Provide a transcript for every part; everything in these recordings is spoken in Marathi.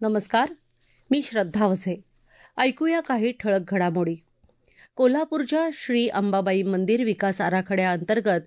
नमस्कार, मी श्रद्धा वझे. ऐकूया काही ठळक घडामोडी. कोल्हापूरच्या श्री अंबाबाई मंदिर विकास आराखड्याअंतर्गत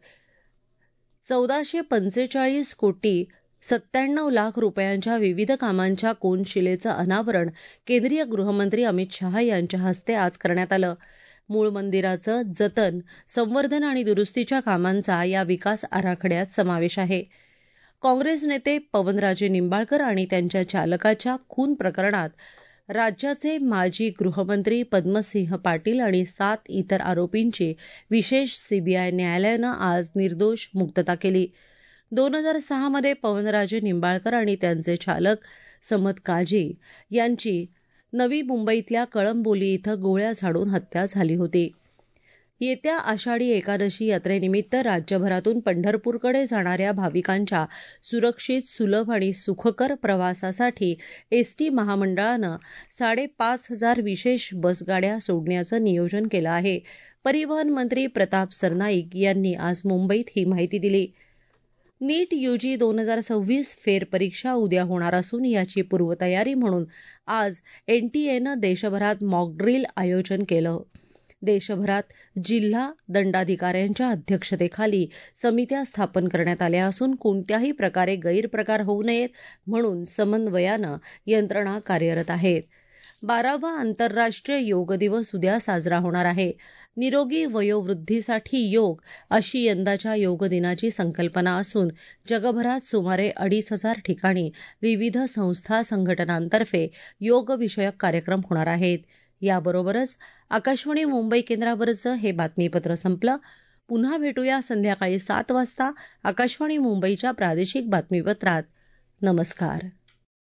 1445 कोटी 97 लाख रुपयांच्या विविध कामांच्या कोनशिलेचं अनावरण केंद्रीय गृहमंत्री अमित शहा यांच्या हस्ते आज करण्यात आलं. मूळ मंदिराचं जतन, संवर्धन आणि दुरुस्तीच्या कामांचा या विकास आराखड्यात समावेश आहे. काँग्रेस नेते पवनराजे निंबाळकर आणि त्यांच्या चालकाच्या खून प्रकरणात राज्याचे माजी गृहमंत्री पद्मसिंह पाटील आणि 7 इतर आरोपींची विशेष सीबीआय न्यायालयानं आज निर्दोष मुक्तता केली. 2006 मध्ये पवनराजे निंबाळकर आणि त्यांचे चालक समद काझी यांची नवी मुंबईतल्या कळंबोली इथं गोळ्या झाडून हत्या झाली होती. येत्या आषाढी एकादशी यात्रेनिमित्त राज्यभरातून पंढरपूरकडे जाणाऱ्या भाविकांच्या सुरक्षित, सुलभ आणि सुखकर प्रवासासाठी एसटी महामंडळानं 5,500 विशेष बसगाड्या सोडण्याचं नियोजन केलं आहे. परिवहन मंत्री प्रताप सरनाईक यांनी आज मुंबईत ही माहिती दिली. नीट यूजी 2026 फेरपरीक्षा उद्या होणार असून याची पूर्वतयारी म्हणून आज एनटीएनं देशभरात मॉकड्रिल आयोजन केलं. देशभरात जिल्हा दंडाधिकाऱ्यांच्या अध्यक्षतेखाली समित्या स्थापन करण्यात आल्या असून कोणत्याही प्रकारे गैरप्रकार होऊ नयेत म्हणून समन्वयानं यंत्रणा कार्यरत आहेत. 12वा आंतरराष्ट्रीय योग दिवस उद्या साजरा होणार आहे. निरोगी वयोवृद्धीसाठी योग अशी यंदाच्या योग दिनाची संकल्पना असून जगभरात सुमारे 2,500 ठिकाणी विविध संस्था संघटनांतर्फे योगविषयक कार्यक्रम होणार आहेत. याबरोबरच आकाशवाणी मुंबई केंद्रावरचं हे बातमीपत्र संपलं. पुन्हा भेटूया संध्याकाळी 7 वाजता आकाशवाणी मुंबईच्या प्रादेशिक बातमीपत्रात. नमस्कार.